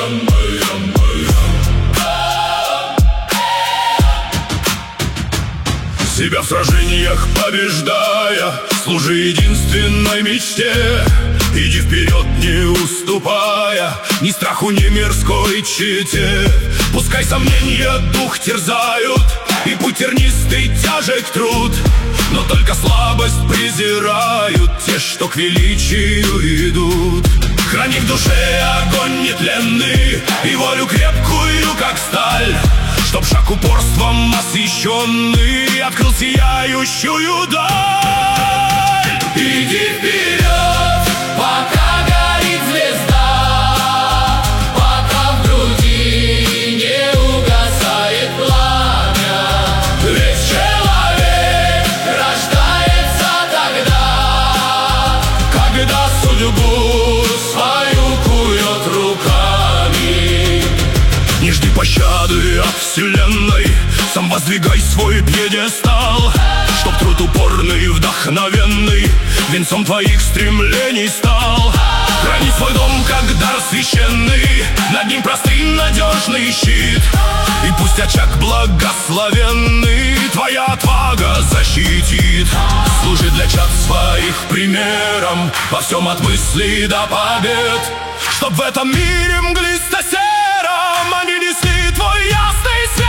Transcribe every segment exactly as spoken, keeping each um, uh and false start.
Себя в сражениях побеждая, служи единственной мечте. Иди вперед, не уступая ни страху, ни мирской чете. Пускай сомнения дух терзают, и путь тернистый, тяжек труд, но только слабость презирают те, что к величию идут. Храни в душе огонь нетленный и волю крепкую, как сталь, чтоб шаг упорством освещенный открыл сияющую даль. Иди вперед, пока горит звезда, пока в груди не угасает пламя. Ведь человек рождается тогда, когда судьбу свою кует руками. Не жди пощады от вселенной, сам воздвигай свой пьедестал, чтоб труд упорный и вдохновенный венцом твоих стремлений стал. Храни свой дом, как дар священный, над ним простый надежный щит, и пусть очаг благословенный твоя отвага защитит. Служи для чад своих примером во всем от мыслей до побед, чтоб в этом мире мглисто-сером они несли твой ясный свет.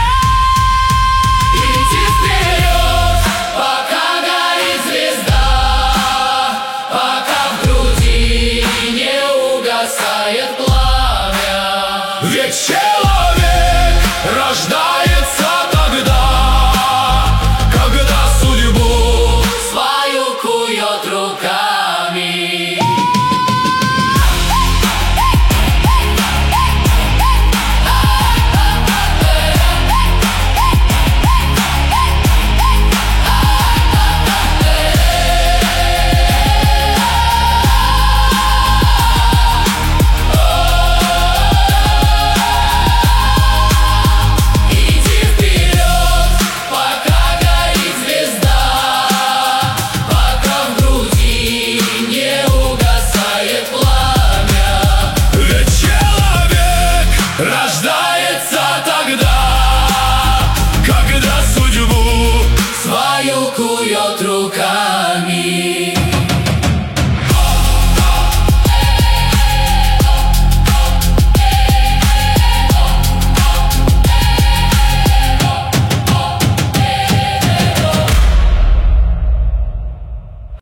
Иди вперед, пока горит звезда, пока в груди не угасает пламя. Ведь человек рождается